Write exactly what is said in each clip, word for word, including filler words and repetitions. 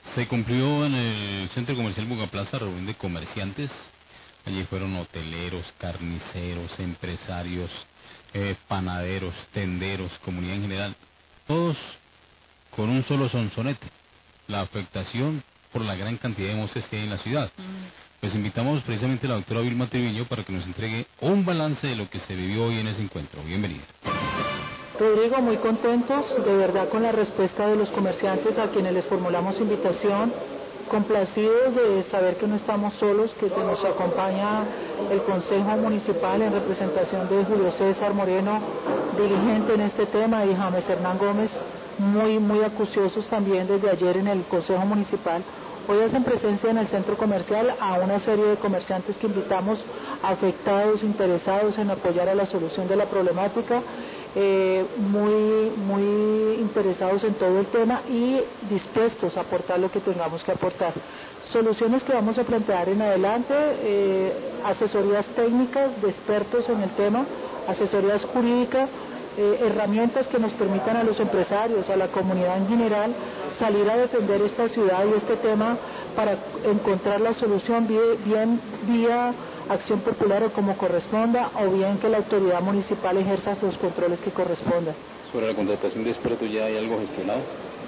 Se cumplió en el Centro Comercial Bugaplaza reunión de comerciantes. Allí fueron hoteleros, carniceros, empresarios, eh, panaderos, tenderos, comunidad en general, todos con un solo sonsonete: la afectación por la gran cantidad de moscas que hay en la ciudad. Mm. Pues invitamos precisamente a la doctora Vilma Triviño para que nos entregue un balance de lo que se vivió hoy en ese encuentro. Bienvenida. Rodrigo, muy contentos de verdad con la respuesta de los comerciantes a quienes les formulamos invitación, complacidos de saber que no estamos solos, que nos acompaña el Consejo Municipal en representación de Julio César Moreno, dirigente en este tema, y James Hernán Gómez, muy, muy acuciosos también desde ayer en el Consejo Municipal. Hoy hacen presencia en el centro comercial a una serie de comerciantes que invitamos, afectados, interesados en apoyar a la solución de la problemática, eh, muy, muy interesados en todo el tema y dispuestos a aportar lo que tengamos que aportar. Soluciones que vamos a plantear en adelante, eh, asesorías técnicas de expertos en el tema, asesorías jurídicas, Eh, herramientas que nos permitan a los empresarios, a la comunidad en general, salir a defender esta ciudad y este tema para encontrar la solución bien, bien vía acción popular o como corresponda, o bien que la autoridad municipal ejerza los controles que correspondan. Sobre la contratación de expertos, ¿ya hay algo gestionado?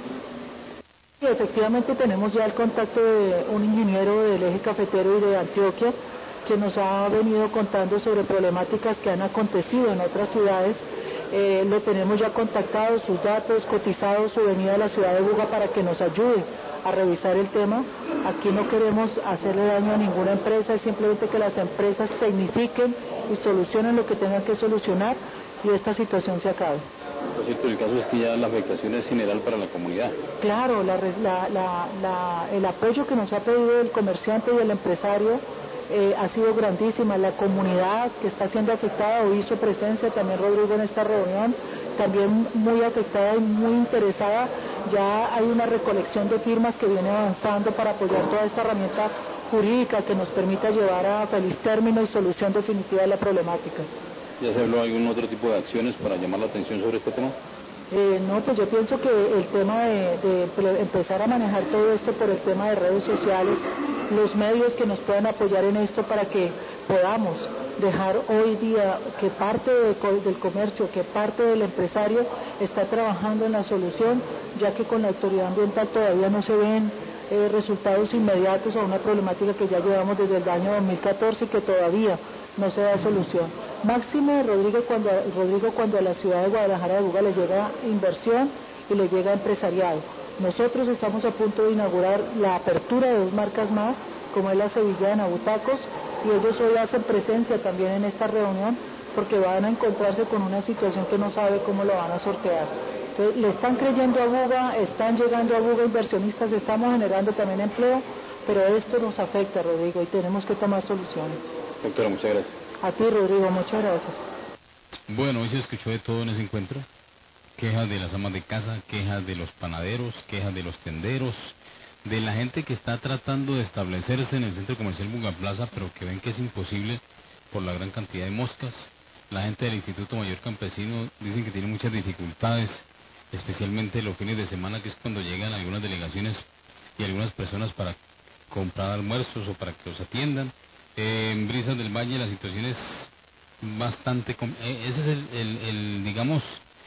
Sí, efectivamente tenemos ya el contacto de un ingeniero del eje cafetero y de Antioquia que nos ha venido contando sobre problemáticas que han acontecido en otras ciudades. Eh, lo tenemos ya contactado, sus datos, cotizados, su venida a la ciudad de Buga para que nos ayude a revisar el tema. Aquí no queremos hacerle daño a ninguna empresa, es simplemente que las empresas tecnifiquen y solucionen lo que tengan que solucionar y esta situación se acabe. Por cierto, el caso es que ya la afectación es general para la comunidad. Claro, la, la, la, la, el apoyo que nos ha pedido el comerciante y el empresario Eh, ha sido grandísima. La comunidad que está siendo afectada o hizo presencia también, Rodrigo, en esta reunión, también muy afectada y muy interesada. Ya hay una recolección de firmas que viene avanzando para apoyar toda esta herramienta jurídica que nos permita llevar a feliz término y solución definitiva de la problemática. ¿Ya se habló de algún otro tipo de acciones para llamar la atención sobre este tema? Eh, no, pues yo pienso que el tema de, de empezar a manejar todo esto por el tema de redes sociales, los medios que nos puedan apoyar en esto para que podamos dejar hoy día que parte de, del comercio, que parte del empresario está trabajando en la solución, ya que con la autoridad ambiental todavía no se ven eh, resultados inmediatos a una problemática que ya llevamos desde el año dos mil catorce y que todavía no se da solución. Máximo, Rodrigo, cuando, Rodrigo, cuando a la ciudad de Guadalajara de Buga le llega inversión y le llega empresariado. Nosotros estamos a punto de inaugurar la apertura de dos marcas más, como es la Sevillana, Butacos, y ellos hoy hacen presencia también en esta reunión porque van a encontrarse con una situación que no sabe cómo lo van a sortear. Entonces, le están creyendo a Buga, están llegando a Buga inversionistas, estamos generando también empleo, pero esto nos afecta, Rodrigo, y tenemos que tomar soluciones. Doctora, muchas gracias. A ti, Rodrigo, muchas gracias. Bueno, hoy se escuchó de todo en ese encuentro. Quejas de las amas de casa, quejas de los panaderos, quejas de los tenderos, de la gente que está tratando de establecerse en el centro comercial Bugaplaza, pero que ven que es imposible por la gran cantidad de moscas. La gente del Instituto Mayor Campesino dicen que tiene muchas dificultades, especialmente los fines de semana, que es cuando llegan algunas delegaciones y algunas personas para comprar almuerzos o para que los atiendan. Eh, en Brisas del Valle la situación es bastante... Eh, ese es el, el, el, digamos,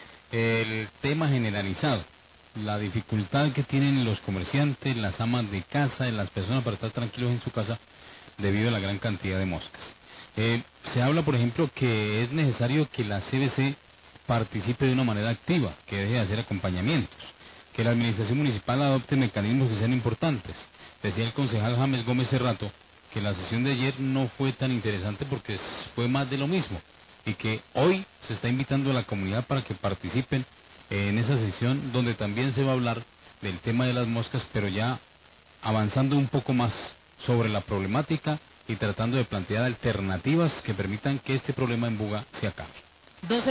el tema generalizado. La dificultad que tienen los comerciantes, las amas de casa, las personas para estar tranquilos en su casa debido a la gran cantidad de moscas. Eh, se habla, por ejemplo, que es necesario que la C B C participe de una manera activa, que deje de hacer acompañamientos, que la administración municipal adopte mecanismos que sean importantes. Decía el concejal James Gómez hace rato que la sesión de ayer no fue tan interesante porque fue más de lo mismo y que hoy se está invitando a la comunidad para que participen en esa sesión donde también se va a hablar del tema de las moscas, pero ya avanzando un poco más sobre la problemática y tratando de plantear alternativas que permitan que este problema en Buga se acabe.